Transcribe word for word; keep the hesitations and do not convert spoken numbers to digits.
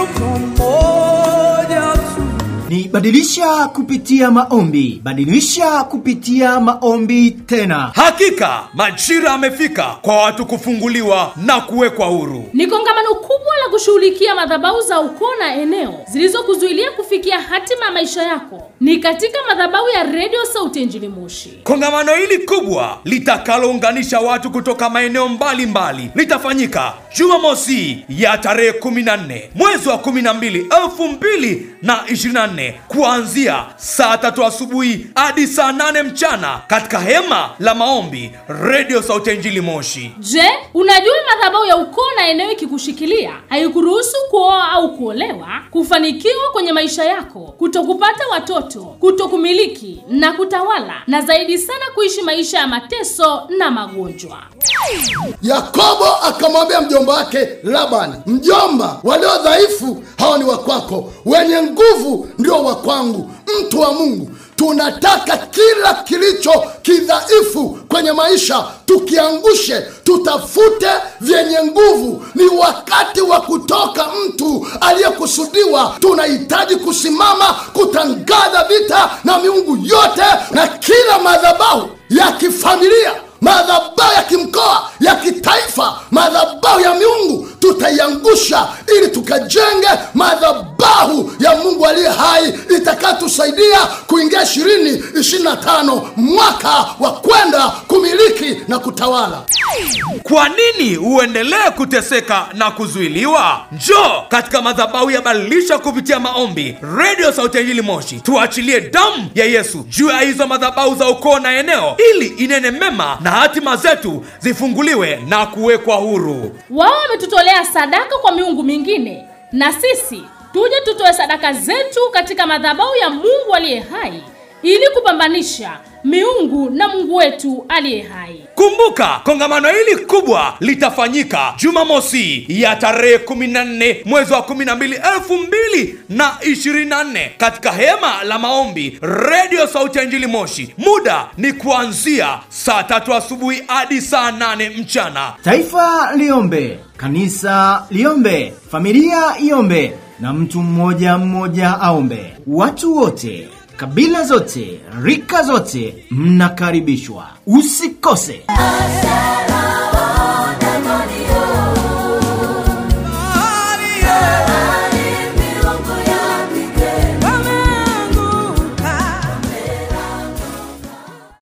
yuko mmoja tu. Ni badilisha kupitia maombi. Badilisha kupitia maombi tena. Hakika majira amefika kwa watu kufunguliwa na kuwekwa huru. Ni kongamano kubwa la kushughulikia madhabahu za ukoo na eneo zilizokuzuilia kufikia hatima ya maisha yako. Ni katika madhabahu ya Radio Sauti ya Injili Moshi. Kongamano hili kubwa litakalounganisha watu kutoka maeneo mbalimbali litafanyika Jumamosi ya tarehe kumi na nne mwezi wa kumi na mbili elfu mbili na ishirini na nne kuanzia saa tatu asubuhi hadi saa nane mchana katika hema la maombi Radio Sauti ya Injili Moshi. Je, unajua madhabahu ya ukoo na eneo ikikushikilia haikuruhusu kuoa au kuolewa, kufanikiwa kwenye maisha yako, kutokupata watoto, kutokumiliki na kutawala, na zaidi sana kuishi maisha ya mateso na magonjwa? Yakobo akamwambia mjomba wake Labani, mjomba, walio dhaifu hao ni wa kwako, wenye nguvu ndio wa kwangu. Mtu wa Mungu, tunataka kila kilicho kidhaifu kwenye maisha tukiangushe, tutafute vyenye nguvu. Ni wakati wa kutoka mtu aliyekusudiwa. Tunahitaji kusimama kutangaza vita na miungu yote na kila madhabahu ya kifamilia, madhabahu ya kimkoa, ya kitaifa, madhabahu ya miungu tutaiangusha ili tukajenge madhabahu ya Mungu aliye hai itakayotusaidia kuingia ishirini ishirini na tano, mwaka wa kwenda kumiliki na kutawala. Kwa nini uendelee kuteseka na kuzuiliwa? Njoo katika madhabahu ya badilisha kupitia maombi Radio Sauti ya Injili Moshi. Tuachilie damu ya Yesu juu ya hizo madhabahu za ukoo na eneo ili inene mema na hatima zetu zifunguliwe na kuwekwa huru. Wao wametutolea sadaka kwa miungu mingine, na sisi tuje tutoe sadaka zetu katika madhabahu ya Mungu aliye hai ili kupambanisha miungu na Mungu wetu aliye hai. Kumbuka, kongamano hili kubwa litafanyika Jumamosi ya tarehe kumi na nne mwezi wa kumi na mbili elfu mbili na ishirini na nne katika hema la maombi Radio Sauti ya Injili Moshi. Muda ni kuanzia saa tatu asubuhi hadi saa nane mchana. Taifa liombe, kanisa liombe, familia iombe, na mtu mmoja mmoja aombe. Watu wote, kabila zote, rika zote mnakaribishwa. Usikose.